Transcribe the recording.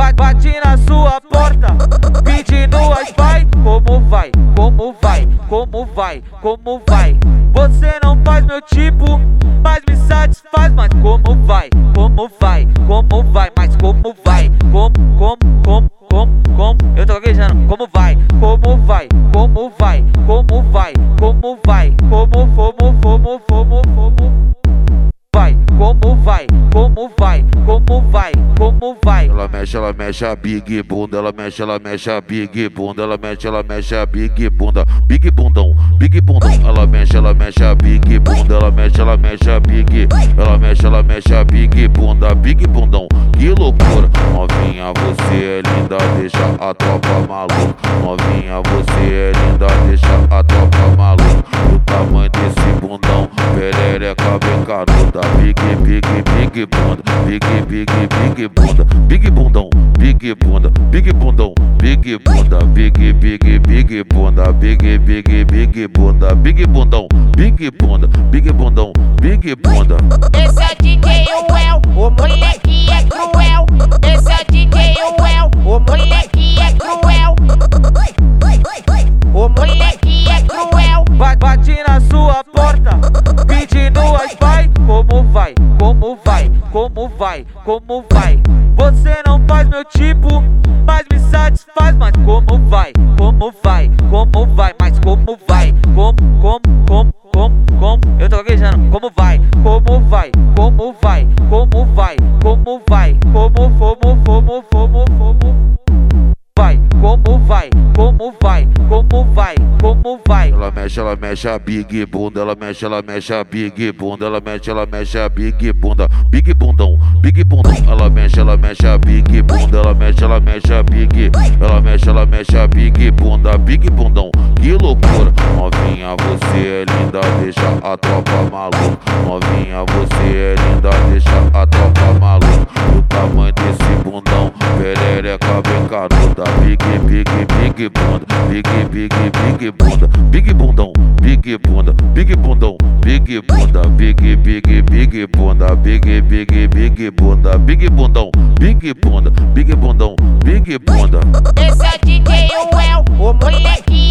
Bate na sua porta, pedindo as vai. Como vai, como vai, como vai, como vai? Você não faz meu tipo, mas me satisfaz. Mas como vai, como vai, como vai? Mas como vai, como? Eu tô gaguejando, como vai, como vai, como vai, como vai, como vai, como vai, como vai, como vai, como vai, como vai? Ela mexe a big bunda, ela mexe a big bunda, ela mexe a big bunda, big bundão, ela mexe a big bunda, ela mexe a big, ela mexe a big bunda, big bundão, que loucura. Novinha, você é linda, deixa a tropa maluca. Novinha, você é linda, deixa a tropa maluca. O tamanho desse bundão, perereca bem canuda, big bunda, big bunda, big bundão, big bunda, big bundão, big bunda, big bunda, big bunda, big bundão, big bunda, big bundão, big bunda. Esse é DJ Well, o moleque é cruel. Esse é DJ Well, o moleque é cruel. O moleque é cruel. Bate na sua porta, pedindo as vai. Como vai, como vai, como vai, como vai? Você não faz meu tipo, mas me satisfaz. Mas como vai, como vai, como vai? Mas como vai, como? Eu tô gaguejando, como vai, como vai, como vai, como vai, como vai, vai, como vai, como vai, como vai, como vai? Ela mexe a big bunda, ela mexe a big bunda, ela mexe a big bunda, big bundão, ela mexe a big bunda, ela mexe a big, ela mexe a big bunda, big bundão, que loucura. Novinha, você é linda, deixa a tropa maluca. Novinha, você é linda, deixa a tropa maluca. O tamanho desse bundão, perereca bem canuda, big bunda, big bunda, big bundão, big bunda, big bundão, big bunda, big bunda, big bunda, big bundão, big bunda, big bundão, big bunda. Esse é DJ Well, o moleque